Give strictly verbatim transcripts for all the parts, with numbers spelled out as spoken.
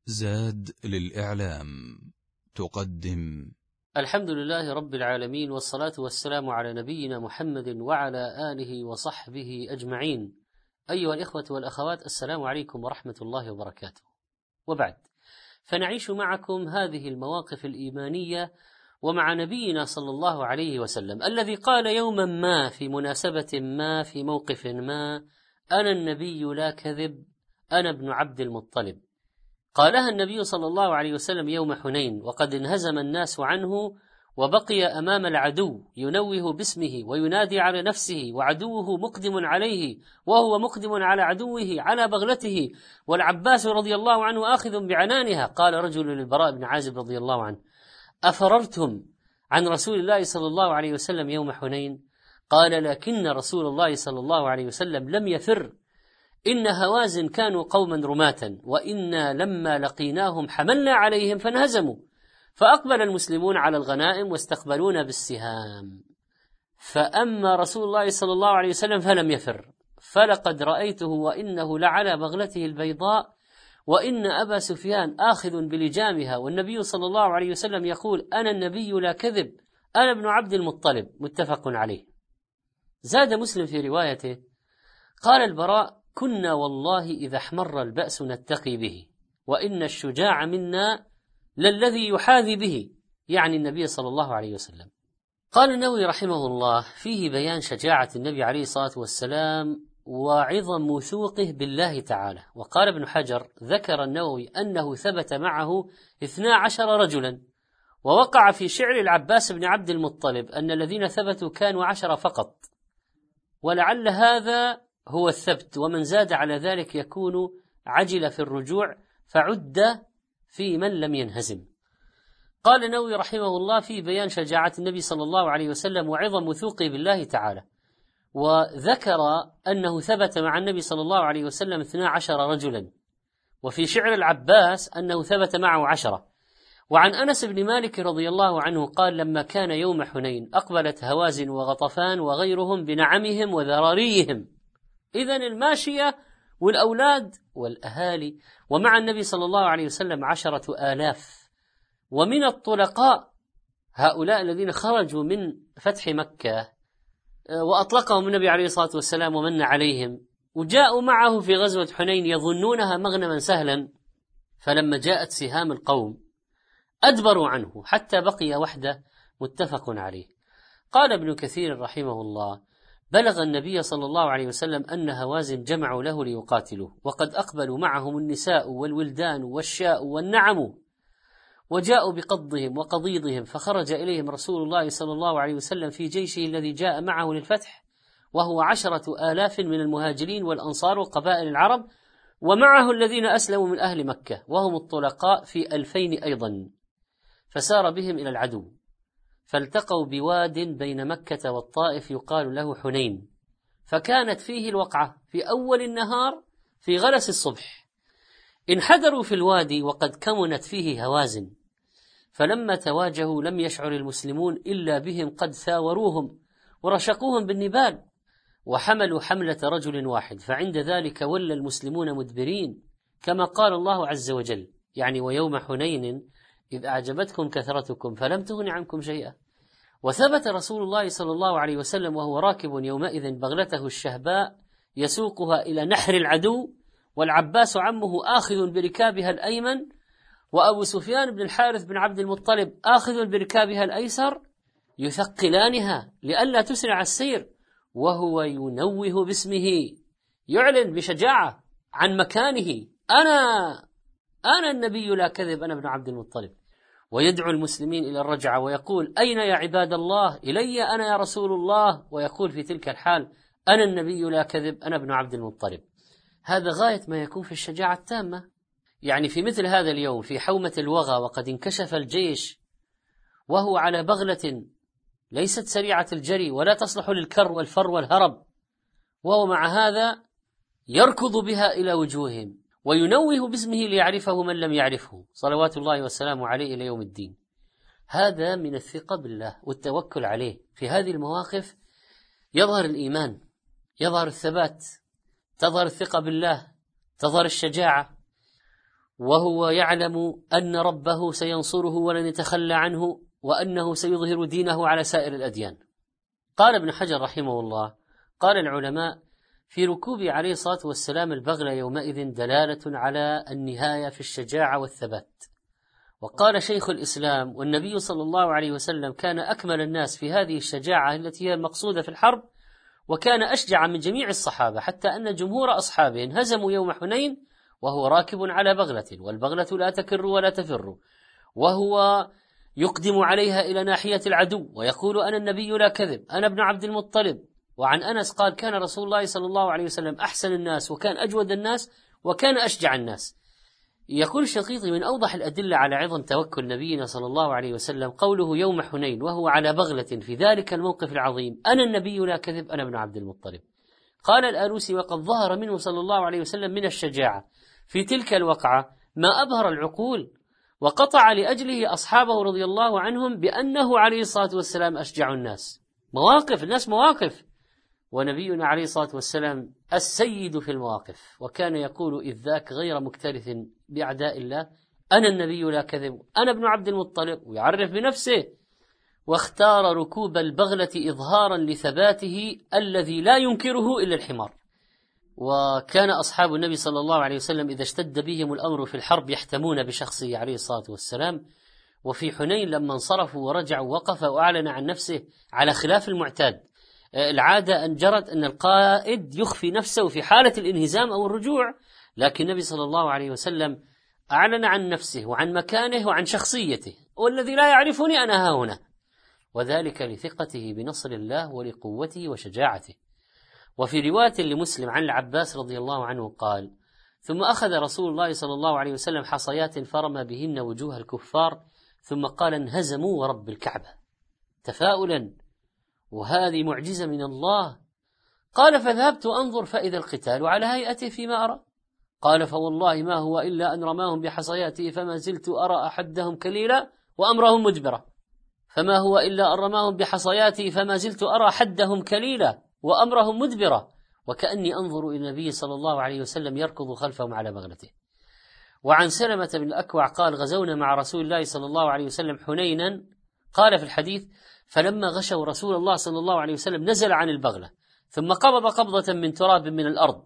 زاد للإعلام تقدم الحمد لله رب العالمين، والصلاة والسلام على نبينا محمد وعلى آله وصحبه أجمعين. أيها الإخوة والأخوات، السلام عليكم ورحمة الله وبركاته. وبعد، فنعيش معكم هذه المواقف الإيمانية ومع نبينا صلى الله عليه وسلم الذي قال يوما ما في مناسبة ما في موقف ما: أنا النبي لا كذب، أنا ابن عبد المطلب. قالها النبي صلى الله عليه وسلم يوم حنين وقد انهزم الناس عنه، وبقي أمام العدو ينوه باسمه وينادي على نفسه، وعدوه مقدم عليه وهو مقدم على عدوه على بغلته، والعباس رضي الله عنه آخذ بعنانها. قال رجل للبراء بن عازب رضي الله عنه: أفررتم عن رسول الله صلى الله عليه وسلم يوم حنين؟ قال: لكن رسول الله صلى الله عليه وسلم لم يفر، إن هوازن كانوا قوما رماة، وإنا لما لقيناهم حملنا عليهم فانهزموا، فأقبل المسلمون على الغنائم واستقبلونا بالسهام، فأما رسول الله صلى الله عليه وسلم فلم يفر، فلقد رأيته وإنه لعلى بغلته البيضاء، وإن أبا سفيان آخذ بلجامها، والنبي صلى الله عليه وسلم يقول: أنا النبي لا كذب، أنا ابن عبد المطلب. متفق عليه. زاد مسلم في روايته: قال البراء: كنا والله إذا احمر البأس نتقي به، وإن الشجاع منا للذي يحاذي به، يعني النبي صلى الله عليه وسلم. قال النووي رحمه الله: فيه بيان شجاعة النبي عليه الصلاة والسلام وعظم وثوقه بالله تعالى. وقال ابن حجر: ذكر النووي أنه ثبت معه اثنا عشر رجلا، ووقع في شعر العباس بن عبد المطلب أن الذين ثبتوا كانوا عشرة فقط، ولعل هذا هو الثبت، ومن زاد على ذلك يكون عجل في الرجوع فعد في من لم ينهزم. قال النووي رحمه الله: في بيان شجاعة النبي صلى الله عليه وسلم وعظم وثوقه بالله تعالى، وذكر أنه ثبت مع النبي صلى الله عليه وسلم اثنا عشر رجلا، وفي شعر العباس أنه ثبت معه عشرة. وعن أنس بن مالك رضي الله عنه قال: لما كان يوم حنين أقبلت هوازن وغطفان وغيرهم بنعمهم وذراريهم، إذن الماشية والأولاد والأهالي، ومع النبي صلى الله عليه وسلم عشرة آلاف. ومن الطلقاء هؤلاء الذين خرجوا من فتح مكة وأطلقهم النبي عليه الصلاة والسلام ومن عليهم، وجاءوا معه في غزوة حنين يظنونها مغنما سهلا، فلما جاءت سهام القوم أدبروا عنه حتى بقي وحده. متفق عليه. قال ابن كثير رحمه الله: بلغ النبي صلى الله عليه وسلم أن هوازن جمعوا له ليقاتلوه، وقد أقبلوا معهم النساء والولدان والشاء والنعم، وجاءوا بقضهم وقضيضهم، فخرج إليهم رسول الله صلى الله عليه وسلم في جيشه الذي جاء معه للفتح، وهو عشرة آلاف من المهاجرين والأنصار وقبائل العرب، ومعه الذين أسلموا من أهل مكة وهم الطلقاء في ألفين أيضا، فسار بهم إلى العدو، فالتقوا بواد بين مكة والطائف يقال له حنين، فكانت فيه الوقعة في أول النهار في غلس الصبح. انحدروا في الوادي وقد كمنت فيه هوازن، فلما تواجهوا لم يشعر المسلمون إلا بهم قد ثاوروهم ورشقوهم بالنبال، وحملوا حملة رجل واحد، فعند ذلك ولى المسلمون مدبرين، كما قال الله عز وجل: يعني ويوم حنين إذ أعجبتكم كثرتكم فلم تغن عنكم شيئا. وثبت رسول الله صلى الله عليه وسلم وهو راكب يومئذ بغلته الشهباء يسوقها إلى نحر العدو، والعباس عمه آخذ بركابها الأيمن، وأبو سفيان بن الحارث بن عبد المطلب آخذ بركابها الأيسر، يثقلانها لئلا تسرع السير، وهو ينوه باسمه، يعلن بشجاعة عن مكانه: أنا أنا النبي لا كذب، أنا ابن عبد المطلب، ويدعو المسلمين إلى الرجعة ويقول: أين يا عباد الله؟ إلي أنا يا رسول الله. ويقول في تلك الحال: أنا النبي لا كذب، أنا ابن عبد المطلب. هذا غاية ما يكون في الشجاعة التامة. يعني في مثل هذا اليوم في حومة الوغى وقد انكشف الجيش وهو على بغلة ليست سريعة الجري ولا تصلح للكر والفر والهرب، وهو مع هذا يركض بها إلى وجوههم وينوه باسمه ليعرفه من لم يعرفه صلوات الله والسلام عليه إلى يوم الدين. هذا من الثقة بالله والتوكل عليه. في هذه المواقف يظهر الإيمان، يظهر الثبات، تظهر الثقة بالله، تظهر الشجاعة. وهو يعلم أن ربه سينصره ولن يتخلى عنه، وأنه سيظهر دينه على سائر الأديان. قال ابن حجر رحمه الله: قال العلماء: في ركوب عليه الصلاة والسلام البغل يومئذ دلالة على النهاية في الشجاعة والثبات. وقال شيخ الإسلام: والنبي صلى الله عليه وسلم كان أكمل الناس في هذه الشجاعة التي هي المقصودة في الحرب، وكان أشجع من جميع الصحابة، حتى أن جمهور أصحابه انهزموا يوم حنين وهو راكب على بغلة، والبغلة لا تكر ولا تفر، وهو يقدم عليها إلى ناحية العدو ويقول: أنا النبي لا كذب، أنا ابن عبد المطلب. وعن أنس قال: كان رسول الله صلى الله عليه وسلم أحسن الناس، وكان أجود الناس، وكان أشجع الناس. يقول الشنقيطي: من أوضح الأدلة على عظم توكل نبينا صلى الله عليه وسلم قوله يوم حنين وهو على بغلة في ذلك الموقف العظيم: أنا النبي لا كذب، أنا ابن عبد المطلب. قال الآلوسي: وقد ظهر منه صلى الله عليه وسلم من الشجاعة في تلك الوقعة ما أبهر العقول، وقطع لأجله أصحابه رضي الله عنهم بأنه عليه الصلاة والسلام أشجع الناس. مواقف الناس مواقف، ونبينا عليه الصلاة والسلام السيد في المواقف، وكان يقول إذ ذاك غير مكترث بأعداء الله: أنا النبي لا كذب، أنا ابن عبد المطلب، ويعرف بنفسه. واختار ركوب البغلة إظهارا لثباته الذي لا ينكره إلا الحمار. وكان أصحاب النبي صلى الله عليه وسلم إذا اشتد بهم الأمر في الحرب يحتمون بشخصه عليه الصلاة والسلام. وفي حنين لما انصرفوا ورجعوا وقف وأعلن عن نفسه على خلاف المعتاد. العادة أن جرت أن القائد يخفي نفسه في حالة الانهزام أو الرجوع، لكن النبي صلى الله عليه وسلم أعلن عن نفسه وعن مكانه وعن شخصيته: والذي لا يعرفني أنا ها هنا، وذلك لثقته بنصر الله ولقوته وشجاعته. وفي رواية لمسلم عن العباس رضي الله عنه قال: ثم أخذ رسول الله صلى الله عليه وسلم حصيات فرمى بهن وجوه الكفار، ثم قال: انهزموا ورب الكعبة، تفاؤلا، وهذه معجزة من الله. قال: فذهبت أنظر فإذا القتال على هيئته فيما أرى. قال: فوالله ما هو إلا أن رماهم بحصياته فما زلت أرى أحدهم كليلا وأمرهم مدبرا. فما هو إلا أن رماهم بحصياته فما زلت أرى حدهم كليلا وأمرهم مدبرا، وكأني أنظر إلى النبي صلى الله عليه وسلم يركض خلفهم على بغلته. وعن سلمة بن الأكوع قال: غزونا مع رسول الله صلى الله عليه وسلم حنينا. قال في الحديث: فلما غشوا رسول الله صلى الله عليه وسلم نزل عن البغلة، ثم قبض قبضة من تراب من الأرض،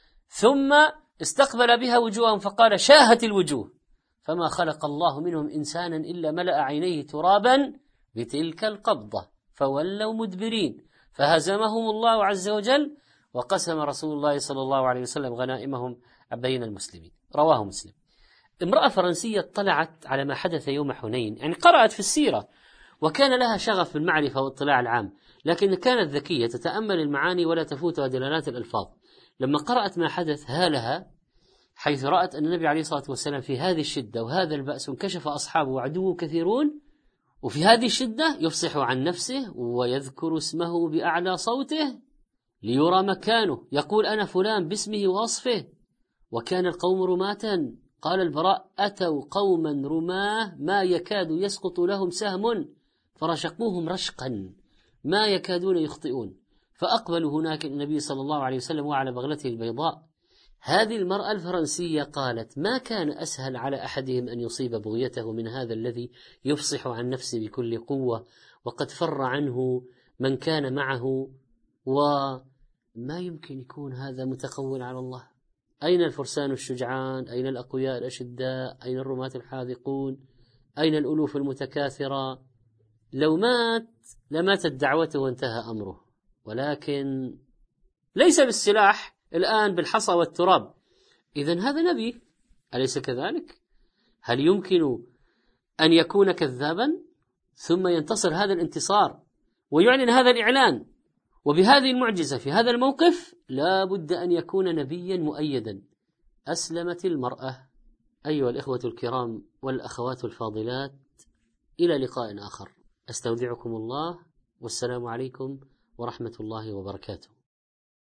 ثم استقبل بها وجوههم فقال: شاهت الوجوه، فما خلق الله منهم إنسانا إلا ملأ عينيه ترابا بتلك القبضة، فولوا مدبرين، فهزمهم الله عز وجل، وقسم رسول الله صلى الله عليه وسلم غنائمهم بين المسلمين. رواه مسلم. امرأة فرنسية اطلعت على ما حدث يوم حنين، يعني قرأت في السيرة، وكان لها شغف بالمعرفة والاطلاع العام، لكن كانت ذكية تتأمل المعاني ولا تفوتها دلالات الألفاظ. لما قرأت ما حدث هالها، حيث رأت أن النبي عليه الصلاة والسلام في هذه الشدة وهذا البأس انكشف أصحابه وعدوه كثيرون، وفي هذه الشدة يفصح عن نفسه ويذكر اسمه بأعلى صوته ليرى مكانه، يقول: أنا فلان باسمه ووصفه. وكان القوم رماة. قال البراء: أتوا قوما رماه ما يكاد يسقط لهم سهم، فرشقوهم رشقا ما يكادون يخطئون، فأقبلوا هناك النبي صلى الله عليه وسلم وعلى بغلته البيضاء. هذه المرأة الفرنسية قالت: ما كان أسهل على أحدهم أن يصيب بغيته من هذا الذي يفصح عن نفسه بكل قوة، وقد فر عنه من كان معه، وما يمكن يكون هذا متقول على الله. أين الفرسان الشجعان؟ أين الأقوياء الأشداء؟ أين الرماة الحاذقون؟ أين الألوف المتكاثرة؟ لو مات لماتت دعوته وانتهى أمره، ولكن ليس بالسلاح، الآن بالحصى والتراب. إذن هذا نبي، أليس كذلك؟ هل يمكن أن يكون كذابا ثم ينتصر هذا الانتصار ويعلن هذا الإعلان وبهذه المعجزة في هذا الموقف؟ لا بد أن يكون نبيا مؤيدا. أسلمت المرأة. أيها الإخوة الكرام والأخوات الفاضلات، إلى لقاء آخر، أستودعكم الله، والسلام عليكم ورحمة الله وبركاته.